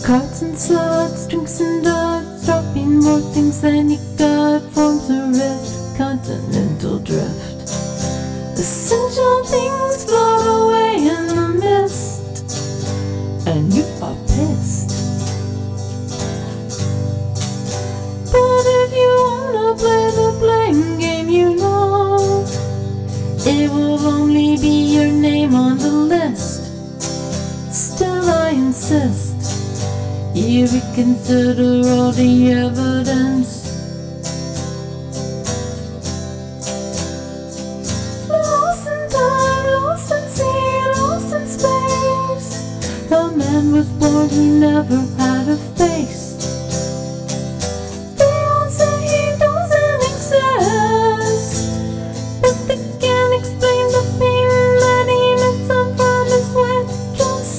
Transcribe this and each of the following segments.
Cards and slots, drinks and dots, dropping more things than you got. Forms a rift, continental drift. Essential things float away in the mist, and you are pissed. But if you wanna play the blame game, you know it will only be your name on the list. Still I insist you reconsider all the evidence. Lost in time, lost in sea, lost in space. A man was born who never had a face. They all say he doesn't exist, but they can't explain the pain that he meant someone is witness.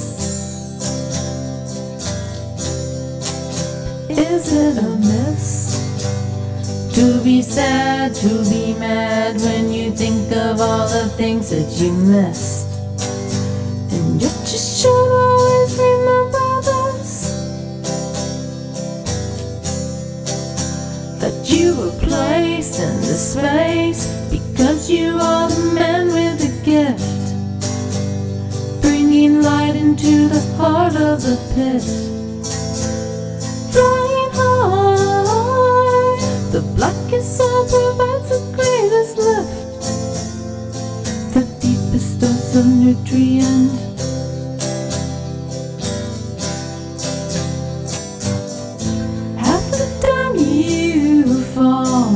Is it a miss to be sad, to be mad when you think of all the things that you missed? And yet you should always remember this, that you were placed in this space because you are the man with a gift, bringing light into the heart of the pit. Flying high, the blackest soul provides the greatest lift, the deepest dose of nutrient. Half the time you fall,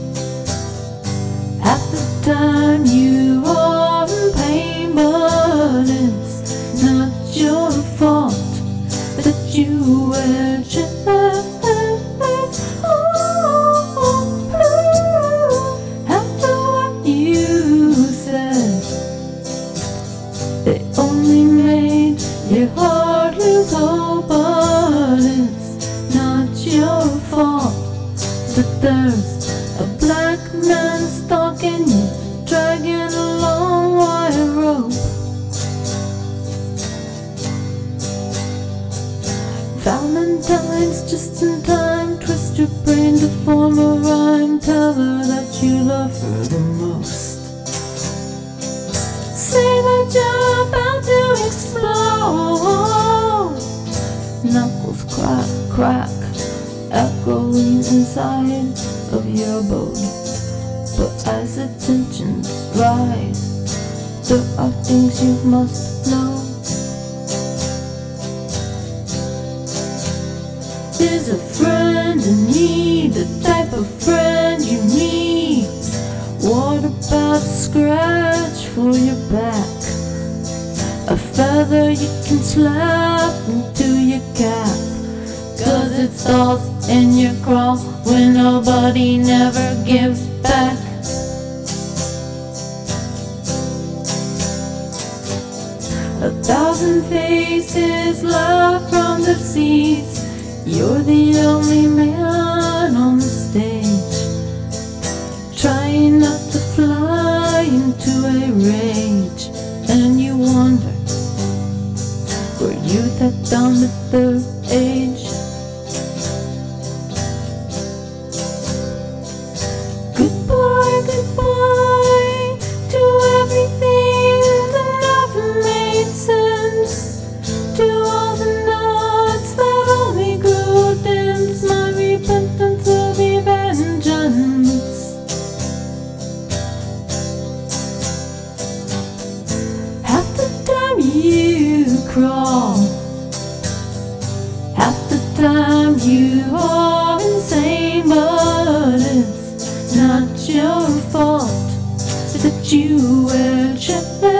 half the time you are in pain, but it's not your fault that you wear dress. After what you said, it only made your heart lose hope, but it's not your fault that there's a black man stalking you, dragging a long wire rope. Valentine's just in time, twist your brain to form a rhyme. Tell her that you love her the most. Say that you're about to explode. Knuckles crack, crack, echoing inside of your boat. But as the tensions rise, there are things you must know. There's a friend in need, the type of friend you need. What about a scratch for your back? A feather you can slap into your cap, 'cause it stalls in your crawl when nobody never gives back. A thousand faces left from the seats. You're the only man on the stage, trying not to fly into a rage. And you wonder, were you that dumb at their age? Goodbye, goodbye to everything that never made sense, to all the nuts that only grew dense. My repentance will be vengeance. Half the time you crawl, half the time you are insane, but it's not your fault that you wear dress.